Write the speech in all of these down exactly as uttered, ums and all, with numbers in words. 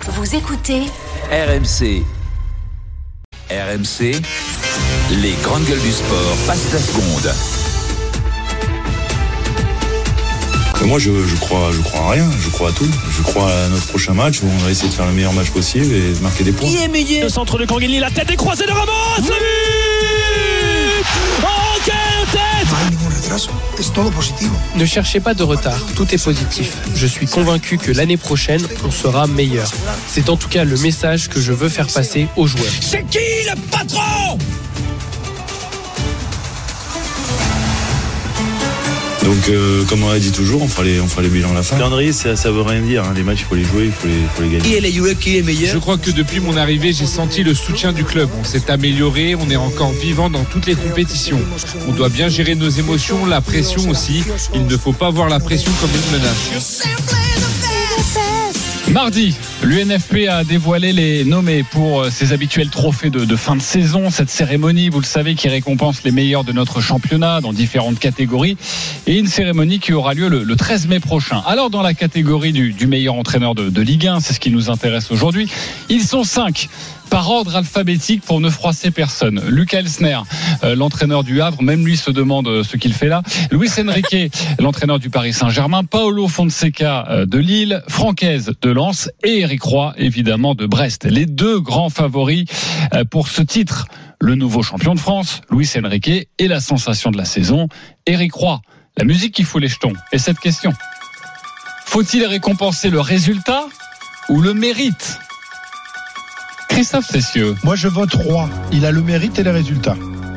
Vous écoutez R M C. R M C, les grandes gueules du sport passent la seconde. Moi, je, je crois, je crois à rien. Je crois à tout. Je crois à notre prochain match où on va essayer de faire le meilleur match possible et de marquer des points. Qui est meilleur ? Le centre de Canguilly, la tête est croisée de Ramos. Oui, oh, quelle tête! Ne cherchez pas de retard, tout est positif. Je suis convaincu que l'année prochaine, on sera meilleur. C'est en tout cas le message que je veux faire passer aux joueurs. C'est qui le patron ? Donc, euh, comme on l'a dit toujours, on fera les, on fera les bilans à la fin. Le calendrier, ça, ça veut rien dire. Hein. Les matchs, il faut les jouer, il faut les, faut les gagner. Qui est le qui est meilleur ? Je crois que depuis mon arrivée, j'ai senti le soutien du club. On s'est amélioré, on est encore vivant dans toutes les compétitions. On doit bien gérer nos émotions, la pression aussi. Il ne faut pas voir la pression comme une menace. Mardi, l'U N F P a dévoilé les nommés pour ses habituels trophées de, de fin de saison. Cette cérémonie, vous le savez, qui récompense les meilleurs de notre championnat dans différentes catégories. Et une cérémonie qui aura lieu le, le treize mai prochain. Alors, dans la catégorie du, du meilleur entraîneur de, de Ligue un, c'est ce qui nous intéresse aujourd'hui, ils sont cinq. Par ordre alphabétique pour ne froisser personne. Lucas Elsner, euh, l'entraîneur du Havre, même lui se demande ce qu'il fait là. Luis Enrique, l'entraîneur du Paris Saint-Germain. Paolo Fonseca euh, de Lille. Francaise de Lens. Et Éric Roy, évidemment, de Brest. Les deux grands favoris euh, pour ce titre. Le nouveau champion de France, Luis Enrique, et la sensation de la saison, Éric Roy. La musique qui fout les jetons. Et cette question. Faut-il récompenser le résultat ou le mérite ? Christophe Cessieux. Moi, je vote Roy. Il a le mérite et les résultats.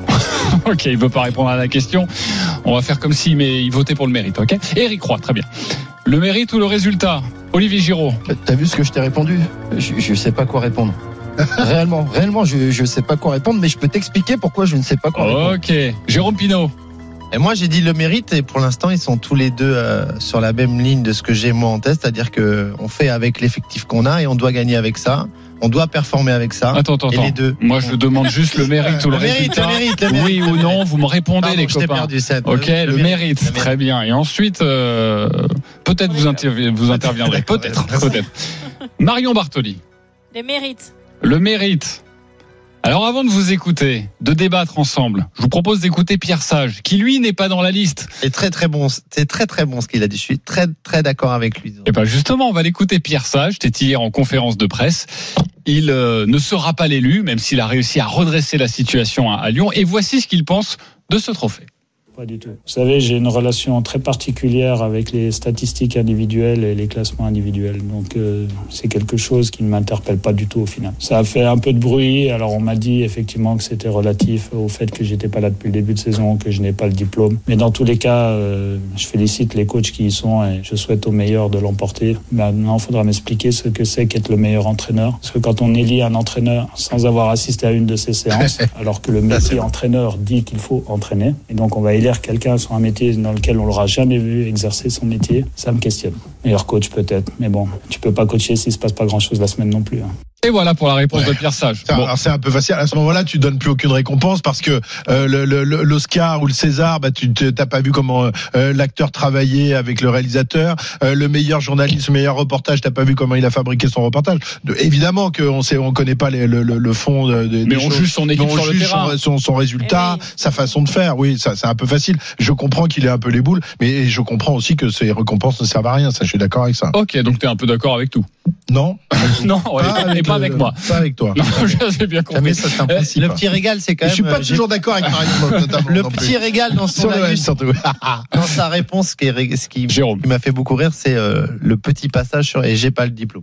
Ok, il ne veut pas répondre à la question. On va faire comme s'il mais il votait pour le mérite. Ok. Éric Roy, très bien. Le mérite ou le résultat ? Olivier Giraud. T'as vu ce que je t'ai répondu ? Je ne sais pas quoi répondre. réellement, réellement, je ne sais pas quoi répondre, mais je peux t'expliquer pourquoi je ne sais pas quoi répondre. Ok. Jérôme Pinault. Et moi, j'ai dit le mérite, et pour l'instant, ils sont tous les deux euh, sur la même ligne de ce que j'ai moi en tête, c'est-à-dire qu'on fait avec l'effectif qu'on a et on doit gagner avec ça. On doit performer avec ça. Attends, attends, et les deux. Moi, je demande juste le mérite ou le, le mérite, résultat. Le mérite, le mérite, oui le ou mérite. non, vous me répondez, Pardon, les je t'ai copains. perdu, c'est ok, le, le, mérite, mérite, le très bien. Et ensuite, euh, peut-être vous, intervi- vous interviendrez. Peut-être, peut-être. Marion Bartoli. Les mérites. Le mérite. Alors avant de vous écouter, de débattre ensemble, je vous propose d'écouter Pierre Sage, qui lui n'est pas dans la liste. C'est très très bon, c'est très très bon ce qu'il a dit. Je suis très très d'accord avec lui. Et bien justement, on va l'écouter Pierre Sage. C'était hier en conférence de presse. Il euh, ne sera pas l'élu, même s'il a réussi à redresser la situation à, à Lyon. Et voici ce qu'il pense de ce trophée. Pas du tout. Vous savez, j'ai une relation très particulière avec les statistiques individuelles et les classements individuels. Donc, euh, c'est quelque chose qui ne m'interpelle pas du tout au final. Ça a fait un peu de bruit. Alors, on m'a dit effectivement que c'était relatif au fait que j'étais pas là depuis le début de saison, que je n'ai pas le diplôme. Mais dans tous les cas, euh, je félicite les coachs qui y sont et je souhaite aux meilleurs de l'emporter. Maintenant, il faudra m'expliquer ce que c'est qu'être le meilleur entraîneur. Parce que quand on élit un entraîneur sans avoir assisté à une de ces séances, alors que le métier entraîneur dit qu'il faut entraîner, et donc on va élire quelqu'un sur un métier dans lequel on l'aura jamais vu exercer son métier, ça me questionne. Meilleur coach peut-être, mais bon, tu peux pas coacher s'il se passe pas grand-chose la semaine non plus. Hein. Et voilà pour la réponse ouais. de Pierre Sage. Bon. Alors c'est un peu facile. À ce moment-là, tu donnes plus aucune récompense parce que euh, le, le, l'Oscar ou le César, bah tu t'as pas vu comment euh, l'acteur travaillait avec le réalisateur. Euh, le meilleur journaliste, le meilleur reportage, t'as pas vu comment il a fabriqué son reportage. De, évidemment qu'on sait, on connaît pas les, le, le, le fond. De, de, mais on choses. juge son équipe on sur juge le terrain. Son, son, son résultat, oui. Sa façon de faire. Oui, ça c'est un peu facile. Je comprends qu'il ait un peu les boules, mais je comprends aussi que ces récompenses ne servent à rien. Ça, je suis d'accord avec ça. Ok, donc t'es un peu d'accord avec tout. Non, non, ouais, pas, pas, avec, pas avec moi. Pas avec toi. Non, j'ai bien compris. Ça, c'est un principe. Le petit régal, c'est quand même. Je suis pas toujours d'accord avec Marie notamment. Le petit régal dans son analyse, surtout. Dans sa réponse, ce qui, est, ce qui, qui m'a fait beaucoup rire, c'est euh, le petit passage sur et j'ai pas le diplôme.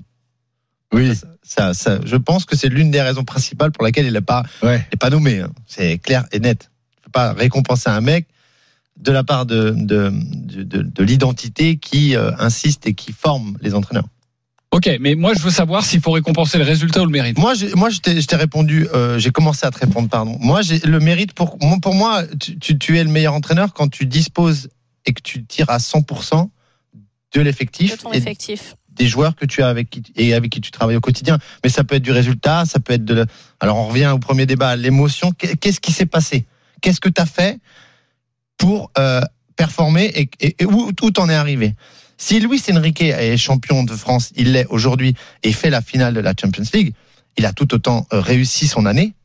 Oui. Ça, ça, ça, je pense que c'est l'une des raisons principales pour laquelle il n'est pas, ouais. pas nommé. Hein. C'est clair et net. Tu peux pas récompenser un mec de la part de de de, de, de l'identité qui euh, insiste et qui forme les entraîneurs. Ok, mais moi je veux savoir s'il faut récompenser le résultat ou le mérite. Moi, j'ai, moi, je t'ai, je t'ai répondu. Euh, j'ai commencé à te répondre, pardon. Moi, j'ai le mérite pour pour moi. Tu, tu, tu es le meilleur entraîneur quand tu disposes et que tu tires à cent pour cent de l'effectif, de ton et effectif. Des joueurs que tu as avec qui et avec qui tu travailles au quotidien. Mais ça peut être du résultat, ça peut être de. Alors, on revient au premier débat, l'émotion. Qu'est-ce qui s'est passé ? Qu'est-ce que tu as fait pour euh, performer et, et, et où, où t'en es arrivé ? Si Luis Enrique est champion de France, il l'est aujourd'hui et fait la finale de la Champions League, il a tout autant réussi son année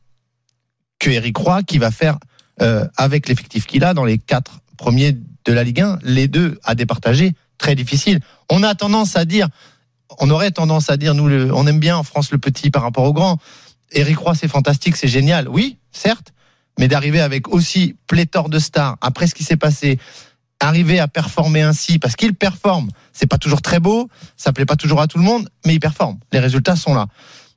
que Eric Roy qui va faire euh, avec l'effectif qu'il a dans les quatre premiers de la Ligue un, les deux à départager, très difficile. On a tendance à dire, on aurait tendance à dire, nous, le, on aime bien en France le petit par rapport au grand. Eric Roy, c'est fantastique, c'est génial. Oui, certes, mais d'arriver avec aussi pléthore de stars, après ce qui s'est passé, arriver à performer ainsi, parce qu'il performe, c'est pas toujours très beau, ça plaît pas toujours à tout le monde, mais il performe. Les résultats sont là.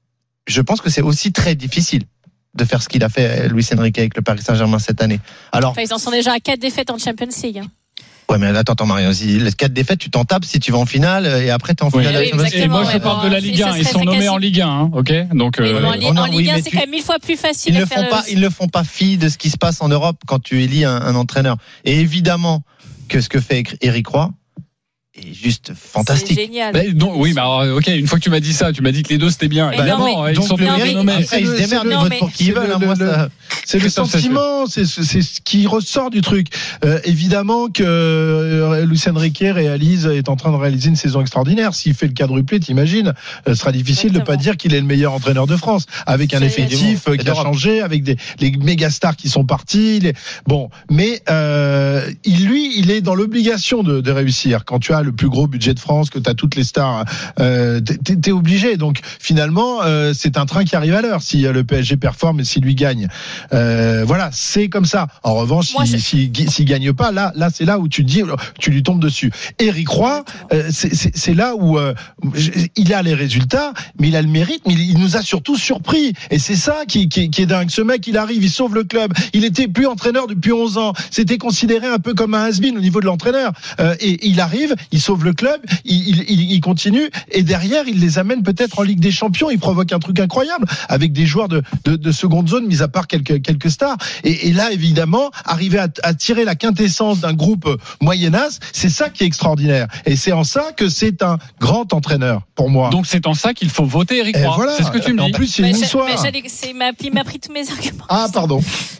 Je pense que c'est aussi très difficile de faire ce qu'il a fait Luis Enrique avec le Paris Saint-Germain cette année. Alors, enfin, ils en sont déjà à quatre défaites en Champions League. Hein. Ouais, mais attends, attends, Marion, si les quatre défaites, tu t'en tapes si tu vas en finale et après t'es en finale. Oui, oui, et moi, je parle de la Ligue un. Ils sont nommés en Ligue un, hein, ok. Donc, oui, euh, en, Ligue, en Ligue un, c'est tu... quand même mille fois plus facile. Ils à ne faire font pas, le... ils ne font pas fi de ce qui se passe en Europe quand tu élis un, un entraîneur. Et évidemment que ce que fait Eric Roy est juste fantastique. C'est génial. Bah, non, oui, mais alors, ok, une fois que tu m'as dit ça, tu m'as dit que les deux c'était bien. Mais évidemment, non, mais, ils donc sont le bien nommés. Après, ils se démerdent, ils votent pour qui ils veulent. Moi, ça... C'est le sentiment, c'est, c'est ce qui ressort du truc. Euh, évidemment que euh, Luis Enrique réalise, est en train de réaliser une saison extraordinaire. S'il fait le quadruplé, t'imagines, euh, ce sera difficile Exactement. de pas dire qu'il est le meilleur entraîneur de France, avec un C'est effectif euh, qui a changé, avec des les méga stars qui sont partis. Les... Bon, mais euh, il, lui, il est dans l'obligation de, de réussir. Quand tu as le plus gros budget de France, que tu as toutes les stars, euh, t'es, t'es obligé. Donc finalement, euh, c'est un train qui arrive à l'heure. Si euh, le P S G performe et s'il lui gagne. Euh, voilà, c'est comme ça. En revanche, s'il si, je... si, si gagne pas, là, là, c'est là où tu te dis, tu lui tombes dessus. Eric Roy, euh, c'est, c'est, c'est là où euh, il a les résultats, mais il a le mérite, mais il, il nous a surtout surpris. Et c'est ça qui, qui, qui est dingue. Ce mec, il arrive, il sauve le club. Il était plus entraîneur depuis onze ans. C'était considéré un peu comme un has-been au niveau de l'entraîneur. Euh, et il arrive, il sauve le club, il, il, il continue, et derrière, il les amène peut-être en Ligue des Champions. Il provoque un truc incroyable avec des joueurs de, de, de seconde zone, mis à part quelques quelques stars. Et, et là, évidemment, arriver à, à tirer la quintessence d'un groupe moyennas, c'est ça qui est extraordinaire. Et c'est en ça que c'est un grand entraîneur pour moi. Donc c'est en ça qu'il faut voter Eric Roy. Voilà. C'est ce que tu me dis. En plus, c'est une histoire. Mais c'est, m'a, il m'a pris tous mes arguments. Ah, pardon.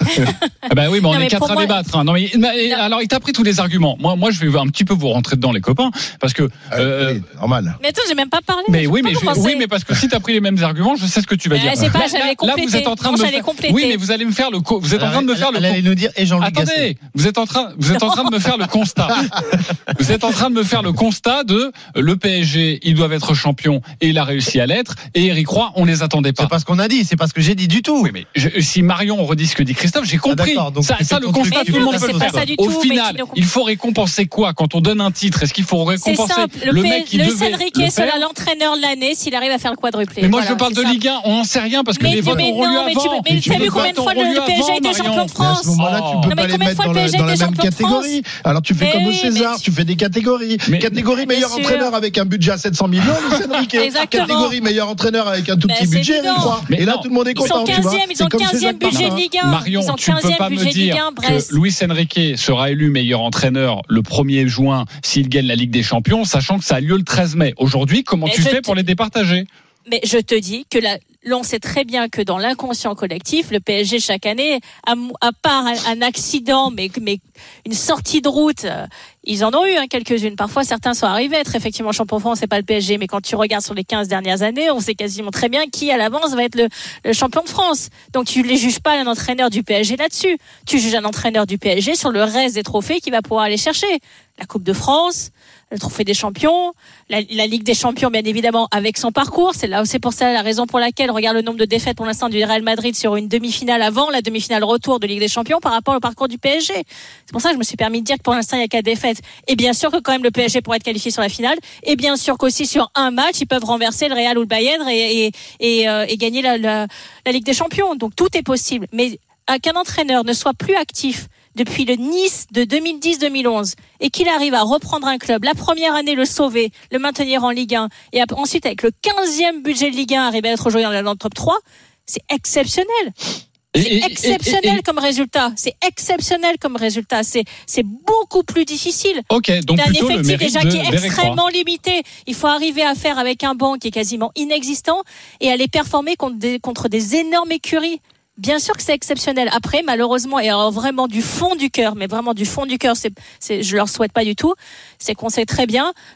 Ah bah oui, mais on non, est mais quatre à moi... débattre. Hein. Non, mais, non. Alors, il t'a pris tous les arguments. Moi, moi, je vais un petit peu vous rentrer dedans, les copains, parce que. Euh, oui, normal. Mais attends, j'ai même pas parlé. Mais oui, mais je, oui, mais parce que si t'as pris les mêmes arguments, je sais ce que tu vas dire. Je sais pas, j'allais compléter. Là, vous êtes en train de non, me faire... Oui, mais vous allez me faire le. Co... Vous êtes en train de me faire le. Elle allait nous dire et Jean-Luc Attendez, Gasset. vous êtes en train, vous êtes en train de me faire le constat. Vous êtes en train de me faire le constat de le P S G, ils doivent être champions et il a réussi à l'être. Et Eric Roy, on les attendait pas. C'est pas ce qu'on a dit, c'est pas ce que j'ai dit du tout. Oui, mais je, si Marion redit ce que dit Christophe, j'ai compris. Ah, donc ça, ça le constat, tout le monde peut le faire. Au final, il faut récompenser quoi quand on donne un titre? Est-ce qu'il faut récompenser le, le mec qui le devait Enrique le sera l'entraîneur de l'année s'il arrive à faire le quadruplé. Mais moi, voilà, je parle de Ligue un, on n'en sait rien parce que mais, les votes auront lieu avant. Mais tu as vu combien de fois le P S G était champion de France? À ce moment-là, tu peux pas les mettre dans, le, dans la même catégorie. Alors tu fais comme au César, tu fais des catégories. Catégorie meilleur entraîneur avec un budget à sept cents millions, Luis Enrique. Catégorie meilleur entraîneur avec un tout petit budget, Eric Roy. Et là, tout le monde est content. Ils ont quinzième budget de Ligue un. Marion, tu ne peux pas me dire que Luis Enrique sera élu meilleur entraîneur le premier juin s'il gagne la Ligue des Champions, sachant que ça a lieu le treize mai. Aujourd'hui, comment tu fais pour les départager? Mais je te dis que la, l'on sait très bien que dans l'inconscient collectif, le P S G chaque année, à, à part un, un accident, mais, mais une sortie de route, euh, ils en ont eu hein, quelques-unes. Parfois, certains sont arrivés à être effectivement champion de France, c'est pas le P S G, mais quand tu regardes sur les quinze dernières années, on sait quasiment très bien qui à l'avance va être le, le champion de France. Donc tu les juges pas un entraîneur du P S G là-dessus. Tu juges un entraîneur du P S G sur le reste des trophées qu'il va pouvoir aller chercher. La Coupe de France, le trophée des champions, la, la Ligue des champions bien évidemment avec son parcours. C'est là, c'est pour ça la raison pour laquelle regarde le nombre de défaites pour l'instant du Real Madrid sur une demi-finale avant la demi-finale retour de Ligue des Champions par rapport au parcours du P S G. C'est pour ça que je me suis permis de dire que pour l'instant il y a quatre défaites. Et bien sûr que quand même le P S G pourrait être qualifié sur la finale. Et bien sûr qu'aussi sur un match ils peuvent renverser le Real ou le Bayern et, et, et, euh, et gagner la, la, la Ligue des Champions. Donc tout est possible. Mais qu'un entraîneur ne soit plus actif depuis le Nice de deux mille dix deux mille onze et qu'il arrive à reprendre un club, la première année le sauver, le maintenir en Ligue un et ensuite avec le quinzième budget de Ligue un arriver à être joué dans le top trois, c'est exceptionnel. C'est et, exceptionnel et, et, et, comme résultat. C'est exceptionnel comme résultat. C'est, c'est beaucoup plus difficile. Ok, donc d'un plutôt effectif le déjà de, qui est extrêmement limité. Il faut arriver à faire avec un banc qui est quasiment inexistant et aller performer contre des, contre des énormes écuries. Bien sûr que c'est exceptionnel. Après, malheureusement, et alors vraiment du fond du cœur, mais vraiment du fond du cœur, c'est, c'est, je leur souhaite pas du tout, c'est qu'on sait très bien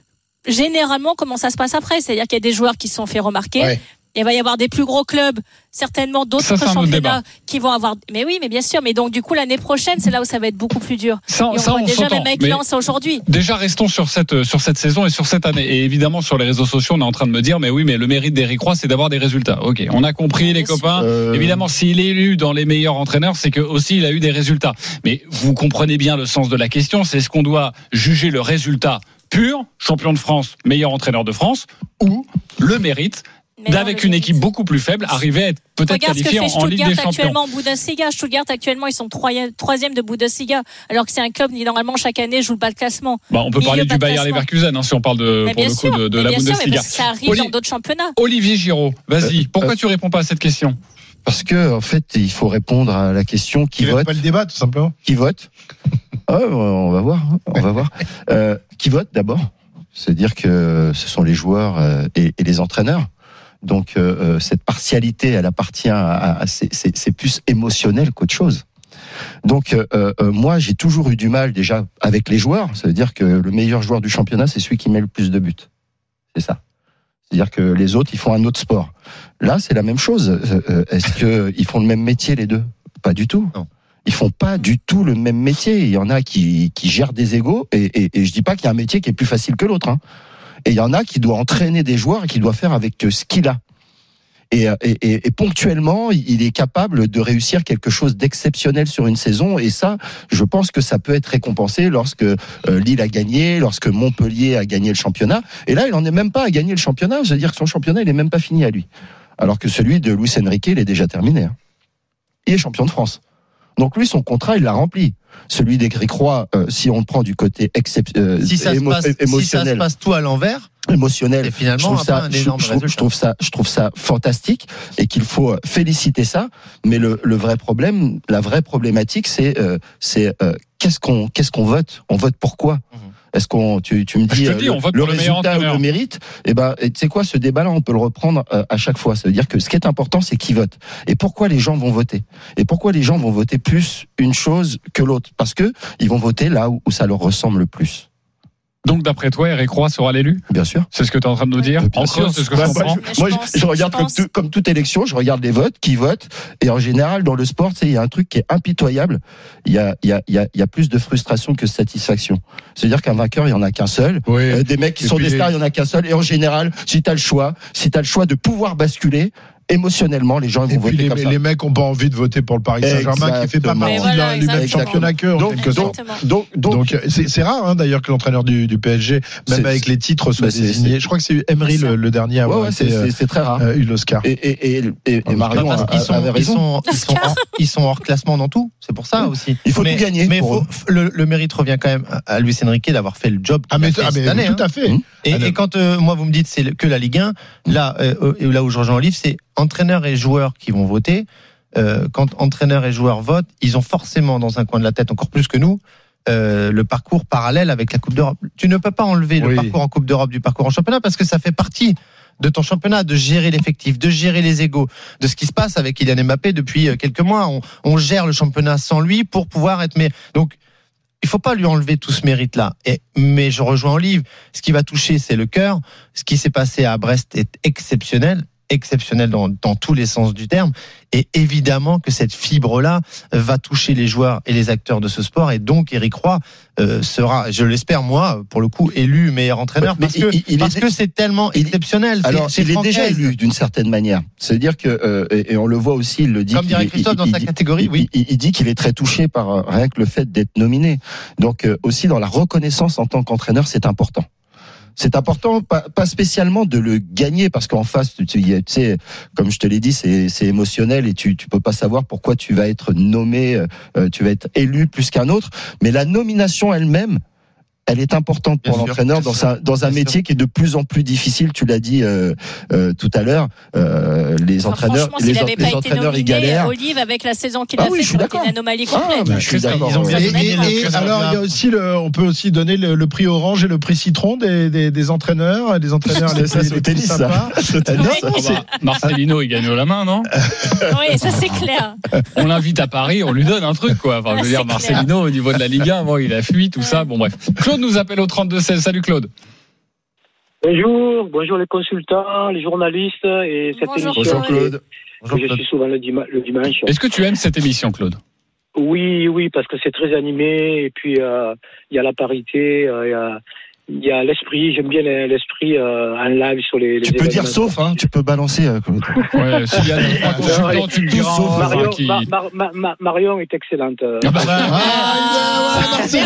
généralement comment ça se passe après, c'est-à-dire qu'il y a des joueurs qui se sont fait remarquer. Ouais. Il va y avoir des plus gros clubs, certainement d'autres Ça, c'est un autre championnats débat. qui vont avoir. Mais oui, mais bien sûr. Mais donc du coup l'année prochaine, c'est là où ça va être beaucoup plus dur. Ça, et on ça, voit on déjà s'entend, les mecs mais- lancent aujourd'hui. Déjà, restons sur cette, sur cette saison et sur cette année. Et évidemment, sur les réseaux sociaux, on est en train de me dire, mais oui, mais le mérite d'Éric Roy, c'est d'avoir des résultats. Ok, on a compris, les Bien sûr. copains. Euh, Évidemment, s'il est élu dans les meilleurs entraîneurs, c'est que aussi il a eu des résultats. Mais vous comprenez bien le sens de la question. C'est est-ce qu'on doit juger le résultat pur, champion de France, meilleur entraîneur de France, ou le mérite Mais non, d'avec le une mérite. équipe beaucoup plus faible, arriver à être peut-être Regarde ce que qualifié fait en, en Ligue Stuttgart des Champions. actuellement en Bundesliga. Stuttgart actuellement ils sont troisième, troisième de Bundesliga, alors que c'est un club qui normalement chaque année joue le bas de classement. Bah, on peut Milieu parler bas du de Bayer classement. Leverkusen, hein, si on parle de, Mais pour bien le coup sûr, de, de mais la bien sûr, mais Bundesliga. parce que ça arrive Oli- dans d'autres championnats. Olivier Giraud, vas-y. Pourquoi tu réponds pas à cette question? Parce que en fait, il faut répondre à la question qui Qui vote. pas le débat, tout simplement. Qui vote Ah, on va voir, hein, on va voir. Euh, qui vote d'abord? C'est-à-dire que ce sont les joueurs euh, et, et les entraîneurs. Donc euh, cette partialité, elle appartient à, à, à c'est, c'est, c'est plus émotionnel qu'autre chose. Donc euh, euh, moi, j'ai toujours eu du mal déjà avec les joueurs. Ça veut dire que le meilleur joueur du championnat, c'est celui qui met le plus de buts. C'est ça. C'est-à-dire que les autres, ils font un autre sport. Là, c'est la même chose. Euh, Est-ce qu'ils font le même métier, les deux? Pas du tout. Non. Ils font pas du tout le même métier. Il y en a qui, qui gèrent des égos, et, et, et je dis pas qu'il y a un métier qui est plus facile que l'autre. Hein. Et il y en a qui doit entraîner des joueurs et qui doit faire avec ce qu'il a. Et, et, et, et ponctuellement, il est capable de réussir quelque chose d'exceptionnel sur une saison. Et ça, je pense que ça peut être récompensé lorsque euh, Lille a gagné, lorsque Montpellier a gagné le championnat. Et là, il en est même pas à gagner le championnat. C'est-à-dire que son championnat, il est même pas fini à lui. Alors que celui de Luis Enrique, il est déjà terminé. Hein. Il est champion de France. Donc lui, son contrat, il l'a rempli. Celui d'Éric Roy, euh, si on le prend du côté excep- euh, Si ça, se émo- passe, si ça se émotionnel, passe tout à l'envers, émotionnel, c'est finalement je trouve un ça, peu un je, énorme je trouve, je résultat. trouve ça, je trouve ça fantastique et qu'il faut euh, féliciter ça. Mais le, le vrai problème, la vraie problématique, c'est, euh, c'est euh, qu'est-ce qu'on, qu'est-ce qu'on vote On vote pour quoi Est-ce qu'on, tu, tu me dis, Je te dis, euh, on vote le pour le meilleur résultat ou entraîneur. le mérite? Eh ben, et tu sais quoi, ce débat-là, on peut le reprendre euh, à chaque fois. Ça veut dire que ce qui est important, c'est qui vote. Et pourquoi les gens vont voter? Et pourquoi les gens vont voter plus une chose que l'autre? Parce que ils vont voter là où, où ça leur ressemble le plus. Donc, d'après toi, Éric Roy sera l'élu? Bien sûr. C'est ce que tu es en train de nous dire? Bien En sûr. creux, c'est ce que Bah, je comprends. moi, je, moi, Je je- pense- je regarde je comme, pense- tout- comme toute élection, je regarde les votes, qui votent, et en général, dans le sport, tu sais, il y a un truc qui est impitoyable. Il y a, il y a, il y a, il y a plus de frustration que de satisfaction. C'est-à-dire qu'un vainqueur, il y en a qu'un seul. Oui. Euh, des mecs qui Et sont puis des les- stars, il y en a qu'un seul. Et en général, si tu as le choix, si tu as le choix de pouvoir basculer, émotionnellement, les gens ils Et vont puis voter les, comme ça. les mecs ont pas envie de voter pour le Paris Saint-Germain qui fait pas Exactement. partie Mais voilà, de la- du même exactement. championnat qu'eux en Donc, quelque sorte. Exactement. Donc, donc, Donc euh, c'est c'est rare hein, d'ailleurs que l'entraîneur du, du P S G, même C'est- avec les titres, soit bah, c'est- désigné. c'est- Je crois que c'est Emery le, le dernier à ouais, avoir ouais, c'est, été, euh, c'est, c'est très rare. euh, eu l'Oscar. Et, et, et, et, et Ah, Marion parce a- qu'ils sont, avait ils raison. sont, ils sont, hors, ils sont hors classement dans tout. C'est pour ça aussi. Il faut mais, tout gagner Mais pour faut- le, le mérite revient quand même à Luis Enrique d'avoir fait le job qu'il Ah mais, a fait ah, mais cette année. tout hein. à fait. Mmh. Et, Ah, et quand euh, moi vous me dites c'est le- que la Ligue un, là, euh, euh, là où je rejoins Olive, c'est entraîneurs et joueurs qui vont voter. Euh, quand entraîneurs et joueurs votent, ils ont forcément dans un coin de la tête, encore plus que nous, euh, le parcours parallèle avec la Coupe d'Europe. Tu ne peux pas enlever le Oui. parcours en Coupe d'Europe du parcours en championnat parce que ça fait partie de ton championnat, de gérer l'effectif, de gérer les égos, de ce qui se passe avec Kylian Mbappé depuis euh, quelques mois. On, on gère le championnat sans lui pour pouvoir être meilleur. Donc, il faut pas lui enlever tout ce mérite-là. Et, mais je rejoins Olive. Ce qui va toucher, c'est le cœur. Ce qui s'est passé à Brest est exceptionnel. Exceptionnel dans, dans tous les sens du terme. Et évidemment que cette fibre-là va toucher les joueurs et les acteurs de ce sport. Et donc, Éric Roy euh, sera, je l'espère, moi, pour le coup, élu meilleur entraîneur. Mais Parce que, il- il est parce dé- que c'est tellement il- exceptionnel. C'est- Alors, c'est il est déjà Francaise. élu d'une certaine manière. C'est-à-dire que, euh, et, et on le voit aussi, il le dit. Comme qu'il dirait est- Christophe il- dans il sa dit- catégorie, il- oui. Il, il dit qu'il est très touché par euh, rien que le fait d'être nominé. Donc, euh, aussi dans la reconnaissance en tant qu'entraîneur, c'est important. C'est important, pas, pas spécialement de le gagner, parce qu'en face, tu, tu sais, comme je te l'ai dit, c'est, c'est émotionnel et tu, tu peux pas savoir pourquoi tu vas être nommé, euh, tu vas être élu plus qu'un autre. Mais la nomination elle-même, elle est importante pour Bien sûr, l'entraîneur bien dans sûr, un dans un bien métier qui est de plus en plus difficile. Tu l'as dit euh, euh, tout à l'heure. Euh, les Enfin, entraîneurs, franchement, les, s'il en- n'avait les pas été entraîneurs, ils nominé, galèrent. Olive, avec la saison qu'il Ah a oui, fait, je suis ça aurait été d'accord. une anomalie Ah, complète. mais je suis d'accord. Ils ont bien Et, donné, et- ils ont et très alors, bien. il y a aussi le, on peut aussi donner le, le prix orange et le prix citron des, des, des entraîneurs, des entraîneurs les Ça, plus, c'est les au plus tennis, ça. sympas. C'est Euh, non, Ouais. Ah bah, Marcelino, il gagne la main, non? Oui, ça c'est clair. On l'invite à Paris, on lui donne un truc, quoi. Enfin, je veux C'est dire, clair. Marcelino, au niveau de la Ligue un, bon, il a fui, tout ça. Bon, bref. Claude nous appelle au trente-deux seize. Salut, Claude. Bonjour, bonjour les consultants, les journalistes et cette Bonjour, émission. Bonjour Claude. Bonjour, je suis souvent le, dima- le dimanche. Est-ce que tu aimes cette émission, Claude? Oui, oui, parce que c'est très animé et puis il euh, y a la parité, il euh, y a il y a l'esprit, j'aime bien l'esprit euh, en live sur les. Tu les peux dire sauf, hein, tu peux balancer. Euh, ouais, s'il y a des consultants, tu me diras. Sauf Marion, qui... Mar- Mar- Mar- Mar- Marion est excellente. Ah bah, ah, Merci.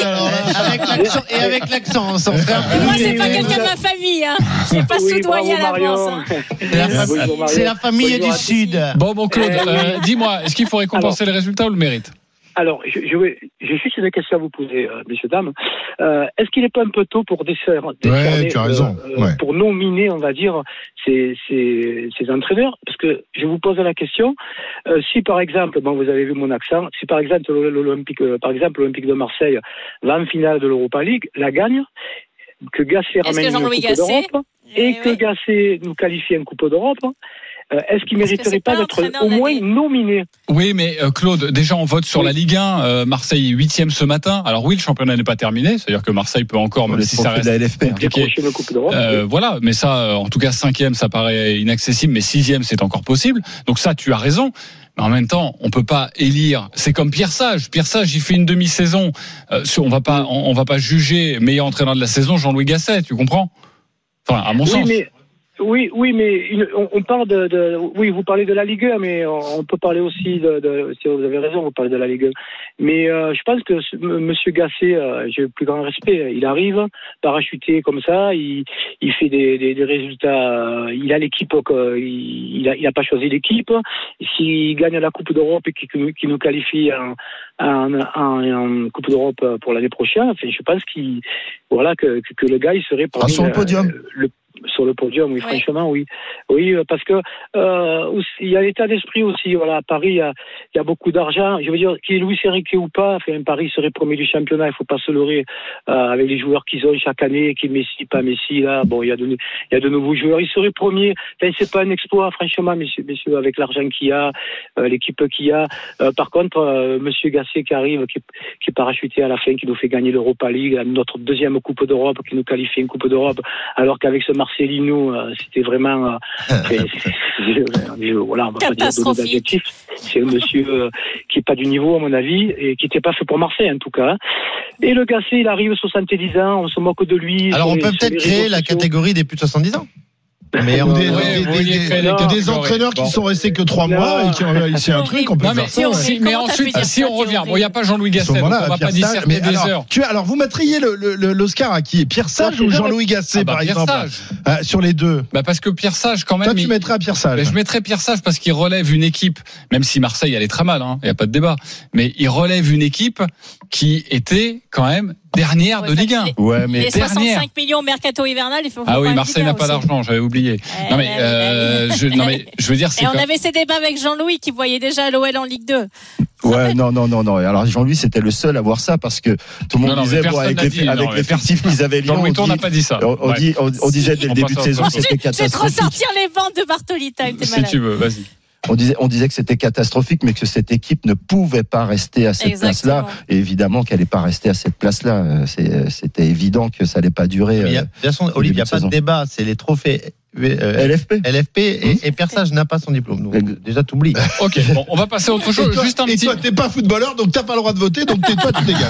Avec l'accent, et avec l'accent, on s'en fait un peu. Moi, c'est pas quelqu'un de ma famille, hein. J'ai pas Oui, soudoyé à bravo, l'avance. Marion. Hein. C'est la, fam- Bonjour, Marion. c'est la famille Bonjour du à tous. Sud. Bon, bon, Claude, Euh, euh, dis-moi, est-ce qu'il faut récompenser Alors, le résultat ou le mérite? Alors, je, je vais, j'ai juste une question à vous poser, euh, messieurs, dames. Euh, est-ce qu'il n'est pas un peu tôt pour décerner, Ouais, tu as raison. euh, Ouais. pour nominer, on va dire, ces, ces, ces entraîneurs? Parce que je vous pose la question, euh, si par exemple, bon, vous avez vu mon accent, si par exemple l'Olympique, euh, par exemple l'Olympique de Marseille va en finale de l'Europa League, la gagne, que Gasset Est-ce ramène que une Jean-Louis Coupe Gasset d'Europe et Eh que oui. Gasset nous qualifie en Coupe d'Europe, euh, est-ce qu'il ne Est-ce que mériterait c'est pas pas d'être entraîneur au de moins l'année nominé? Oui, mais euh, Claude, déjà on vote sur Oui. la Ligue un. Euh, Marseille est huitième ce matin. Alors oui, le championnat n'est pas terminé, c'est-à-dire que Marseille peut encore, même le si ça trophée reste de la L F P. compliqué. Décrocher une Coupe d'Europe. Euh, oui. voilà, mais ça, euh, en tout cas, cinquième, ça paraît inaccessible, mais sixième, c'est encore possible. Donc ça, tu as raison. Mais en même temps, on peut pas élire. C'est comme Pierre Sage. Pierre Sage, il fait une demi-saison. Euh, sur- on va pas, on, on va pas juger meilleur entraîneur de la saison Jean-Louis Gasset. Tu comprends? Enfin, à mon Oui, sens. mais oui, oui, mais une- on, on parle de, de, oui, vous parlez de la Ligue un, mais on, on peut parler aussi de, de, si vous avez raison, vous parlez de la Ligue un. Mais euh, je pense que ce- M. Monsieur Gasset, euh, j'ai le plus grand respect. Il arrive parachuté comme ça, il, il fait des, des, des résultats. euh, il a l'équipe, que- il, il a, il a pas choisi l'équipe. S'il gagne la Coupe d'Europe et qu'il qu'il nous qualifie en, en, en, en Coupe d'Europe pour l'année prochaine, enfin, je pense qu'il, voilà, que, que, que le gars, il serait parmi Ah, sur le euh, podium. le, sur le podium, oui, Ouais. franchement, oui. Oui, euh, parce que euh, aussi, il y a l'état d'esprit aussi. Voilà, à Paris, il y a, il y a beaucoup d'argent. Je veux dire, qu'il y ait Luis Enrique ou pas, enfin, Paris serait premier du championnat. Il faut pas se leurrer euh, avec les joueurs qu'ils ont chaque année, qui Messi, pas Messi. Là, bon, il y a de, il y a de nouveaux joueurs. Il serait premier. Enfin, c'est pas un exploit, franchement, messieurs, messieurs, avec l'argent qu'il y a, euh, l'équipe qu'il y a. Euh, par contre, euh, Monsieur Gasset qui arrive, qui, qui est parachuté à la fin, qui nous fait gagner l'Europa League, notre deuxième Coupe d'Europe, qui nous qualifie une Coupe d'Europe, alors qu'avec ce Marcelino, euh, c'était vraiment, euh, c'est- c'est- c'est- voilà, on va pas dire de Catastrophique. d'adjectifs. C'est un monsieur euh, qui est pas du niveau à mon avis et qui n'était pas fait pour Marseille en tout cas. Et le Gasset, il arrive soixante-dix ans, on se moque de lui. Alors sur on les- peut sur peut-être les créer réseaux la sociaux. catégorie des plus de soixante-dix ans. Meilleur Non, des, non, des- ouais, des- vous vouliez des- créer des- les des catégories. entraîneurs qui Bon. sont restés que trois Non. mois et qui ont réussi un truc, on peut Non, mais, faire ça. ouais. si, mais Comment t'as pu ensuite, dire si ça, on revient, Thierry bon, il n'y a pas Jean-Louis À Gasset, ce donc moment-là, on va Pierre pas Sage. disserter Mais des alors, heures. tu, alors, vous mettriez le, le- le- l'Oscar à qui? Pierre Sage ou Jean-Louis Gasset, Ah bah, par Pierre exemple? Sage. Euh, sur les deux. Bah parce que Pierre Sage, quand même. Toi, tu il- mettrais à Pierre Sage. Ben, je mettrais Pierre Sage parce qu'il relève une équipe, même si Marseille allait très mal, il n'y a pas de débat, mais il relève une équipe qui était quand même dernière de Ouais, Ligue un. les- Ouais, mais Les dernière. soixante-cinq millions mercato hivernal, il faut. faut Ah oui, pas Marseille le n'a dire pas aussi. d'argent, j'avais oublié. Eh, Non mais, eh, euh, eh, je, non mais je veux dire, c'est Et on quand- avait ces débats avec Jean-Louis qui voyait déjà l'O L en Ligue deux. Ouais, non, non, non, non. Alors Jean-Louis, c'était le seul à voir ça parce que tout le monde Non, non, mais disait, bon, personne avec n'a les- dit, avec non, mais l'effectif qu'ils avaient Lyon, Jean-Louis on Tour n'a dit- pas dit ça. on, on Ouais. dit, on, on disait dès le On début de passe à saison autre que chose. c'était Je vais te catastrophique. ressortir les ventes de Bartoli Time, t'es Si malade. tu veux, vas-y. On disait, on disait que c'était catastrophique, mais que cette équipe ne pouvait pas rester à cette Exactement. place-là. Et évidemment qu'elle n'est pas restée à cette place-là. Euh, c'est- C'était évident que ça n'allait pas durer. Mais il y a- euh, De toute façon, au Olivier, il début n'y a de pas de saison. débat. C'est les trophées euh, L F P. L F P et, et Pierre Sage n'a pas son diplôme. Donc, déjà, t'oublies. Ok, bon, on va passer à autre Et chose. toi, Juste un et petit, toi, t'es pas footballeur, donc t'as pas le droit de voter, donc tais-toi, tu dégages.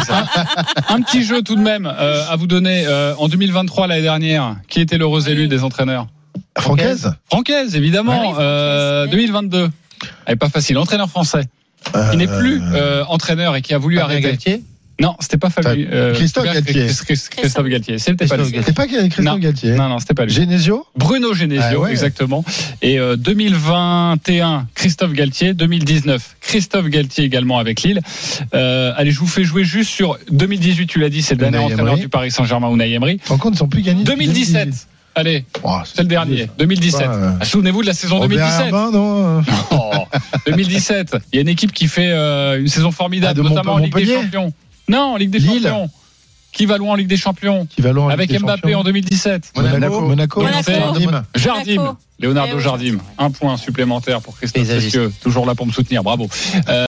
un petit jeu tout de même euh, à vous donner. Euh, en deux mille vingt-trois, l'année dernière, qui était l'heureux élu des entraîneurs? Francaise Francaise, évidemment. Ah oui, Francaise, euh, oui. deux mille vingt-deux. Elle est pas facile. Entraîneur français. Qui n'est plus euh, entraîneur et qui a voulu Fabien arrêter. Galtier. Non, c'était pas Fabien. euh, Christophe Fabien- Galtier. Christ- Christ- Christophe Galtier. C'était pas lui. C'est pas Christophe Non. Galtier. Non, non, c'était pas lui. Genesio Bruno Genesio, Ah ouais. exactement. Et euh, deux mille vingt et un, Christophe Galtier. deux mille dix-neuf, Christophe Galtier également avec Lille. Euh, allez, je vous fais jouer juste sur deux mille dix-huit, tu l'as dit, c'est le dernier Unai entraîneur Emery. du Paris Saint-Germain, Unai Emery. En compte, ils sont plus gagnés. deux mille dix-sept, allez, Oh, c'est le dernier. deux mille dix-sept. Ouais, ouais. Ah, souvenez-vous de la saison deux mille Robert dix-sept. Herbin, non Oh, deux mille dix-sept. Il y a une équipe qui fait euh, une saison formidable, Ah, de notamment en Ligue des Montpellier. Champions. Non, en Ligue des Lille. Champions. Qui va loin en Ligue des Champions Qui va loin en avec Ligue des Mbappé Champions. en deux mille dix-sept. Monaco. Monaco. Monaco. Jardim. Jardim. Monaco. Leonardo Eh oui, Jardim. Un point supplémentaire pour Christophe Paysagiste. Cessieux. Toujours là pour me soutenir. Bravo. Euh,